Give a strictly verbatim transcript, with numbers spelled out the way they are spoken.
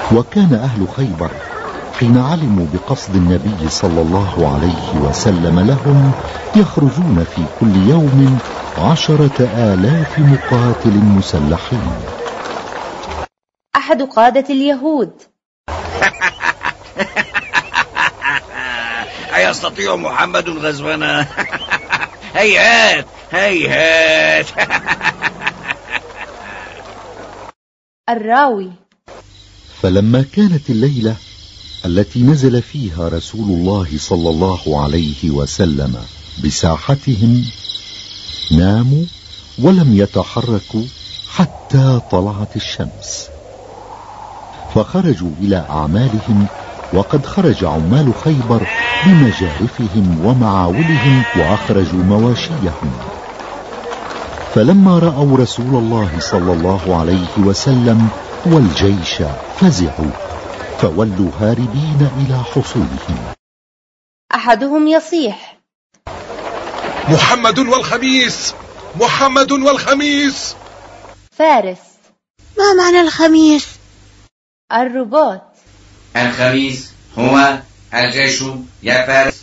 وكان أهل خيبر حين علموا بقصد النبي صلى الله عليه وسلم لهم يخرجون في كل يوم عشرة آلاف مقاتل مسلحين. أحد قادة اليهود: أيستطيع محمد غزونا؟ هيهات هيهات. الراوي: فلما كانت الليلة التي نزل فيها رسول الله صلى الله عليه وسلم بساحتهم ناموا ولم يتحركوا حتى طلعت الشمس، فخرجوا إلى أعمالهم، وقد خرج عمال خيبر بمجارفهم ومعاولهم وأخرجوا مواشيهم. فلما رأوا رسول الله صلى الله عليه وسلم والجيش فزعوا فولوا هاربين إلى حصولهم. أحدهم يصيح: محمد والخميس، محمد والخميس. فارس: ما معنى الخميس؟ الرباط. الخميس هو الجيش يا فارس.